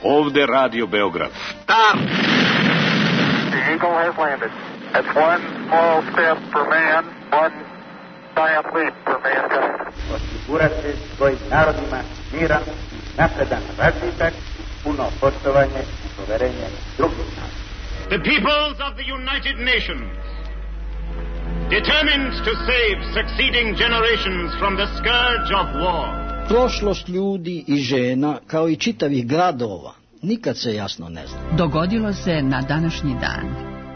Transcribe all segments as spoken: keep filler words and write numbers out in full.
Ovde Radio Beograd. Stop! The Eagle has landed. That's one small step for man, one giant leap for mankind. Osigurati svojim narodima miran, napredan razvitak, puno poštovanje i poverenje drugih naroda. The peoples of the United Nations, determined to save succeeding generations from the scourge of war. Prošlost ljudi i žena, kao i čitavih gradova, nikad se jasno ne zna. Dogodilo se na današnji dan.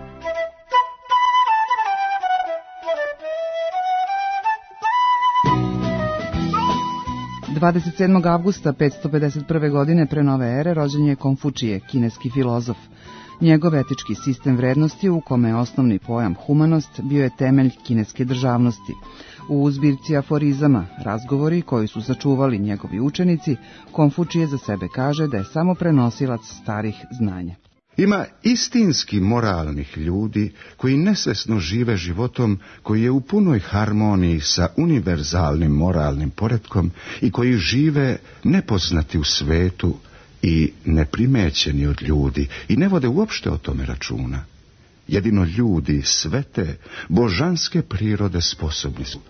dvadeset sedmog avgusta petsto pedeset prve. godine pre nove ere rođen je Konfučije, kineski filozof. Njegov etički sistem vrednosti, u kome je osnovni pojam humanost, bio je temelj kineske državnosti. U zbirci aforizama, razgovori koji su sačuvali njegovi učenici, Konfučije za sebe kaže da je samo prenosilac starih znanja. Ima istinski moralnih ljudi koji nesvesno žive životom koji je u punoj harmoniji sa univerzalnim moralnim poretkom i koji žive nepoznati u svetu i neprimećeni od ljudi i ne vode uopšte o tome računa. Jedino ljudi svete, božanske prirode sposobni su.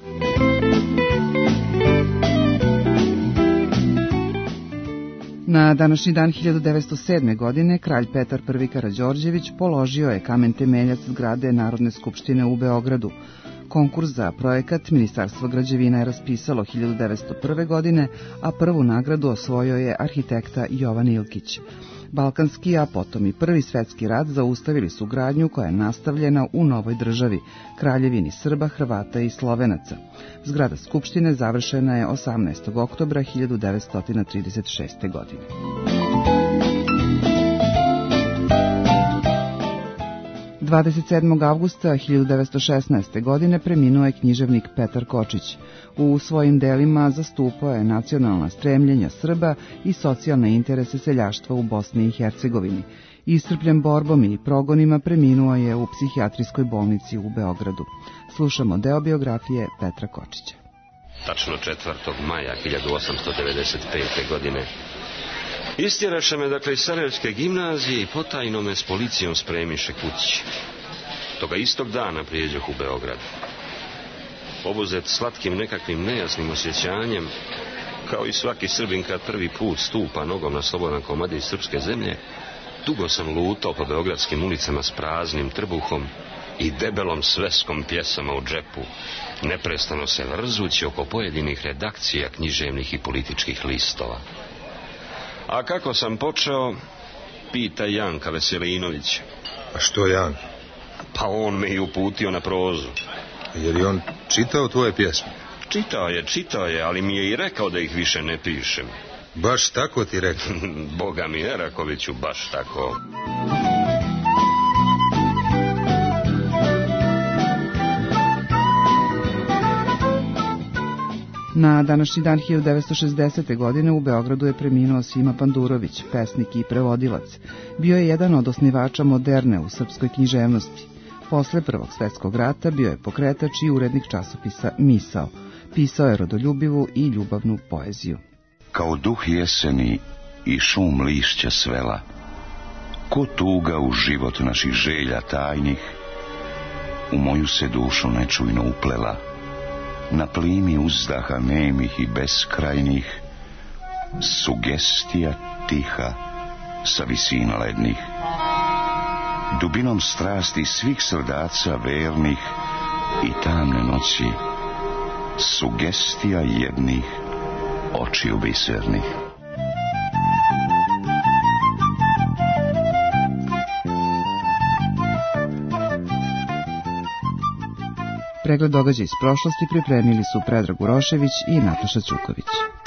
Na današnji dan hiljadu devetsto sedme. godine kralj Petar prvi. Karađorđević položio je kamen temeljac zgrade Narodne skupštine u Beogradu. Konkurs za projekat Ministarstvo građevina je raspisalo hiljadu devetsto prve. godine, a prvu nagradu osvojio je arhitekta Jovan Ilkić. Balkanski, a potom i Prvi svetski rat zaustavili su gradnju koja je nastavljena u novoj državi, Kraljevini Srba, Hrvata i Slovenaca. Zgrada Skupštine završena je osamnaestog oktobra hiljadu devetsto trideset šeste. godine. dvadeset sedmog avgusta hiljadu devetsto šesnaeste. godine preminuo je književnik Petar Kočić. U svojim delima zastupao je nacionalna stremljenja Srba i socijalne interese seljaštva u Bosni i Hercegovini. Iscrpljen borbom i progonima preminuo je u psihijatrijskoj bolnici u Beogradu. Slušamo deo biografije Petra Kočića. Tačno četvrtog maja hiljadu osamsto devedeset pete. godine istjeraše me dakle iz Sarajevske gimnazije i potajno me s policijom spremiše kući. Toga istog dana prijeđoh u Beograd. Obuzet slatkim nekakvim nejasnim osjećanjem, kao i svaki Srbin kad prvi put stupa nogom na slobodan komadić srpske zemlje, dugo sam lutao po beogradskim ulicama s praznim trbuhom i debelom sveskom pjesama u džepu, neprestano se vrzući oko pojedinih redakcija književnih i političkih listova. A kako sam počeo, pita Janka Veselinović. A što Jan? Pa on me i uputio na prozu. Je li on čitao tvoje pjesme? Čitao je, čitao je, ali mi je i rekao da ih više ne pišem. Baš tako ti rekao? Boga mi, Erakoviću, baš tako. Na današnji dan hiljadu devetsto šezdesete. godine u Beogradu je preminuo Sima Pandurović, pesnik i prevodilac. Bio je jedan od osnivača moderne u srpskoj književnosti. Posle Prvog svjetskog rata bio je pokretač i urednik časopisa Misao. Pisao je rodoljubivu i ljubavnu poeziju. Kao duh jeseni i šum lišća svela, ko tuga u život naših želja tajnih, u moju se dušu nečujno uplela, na plimi uzdaha nemih i beskrajnih, sugestija tiha sa visina lednih. Dubinom strasti svih srdaca vernih i tamne noći, sugestija jednih očiju bisernih. Pregled događaja iz prošlosti pripremili su Predrag Urošević i Nataša Ćuković.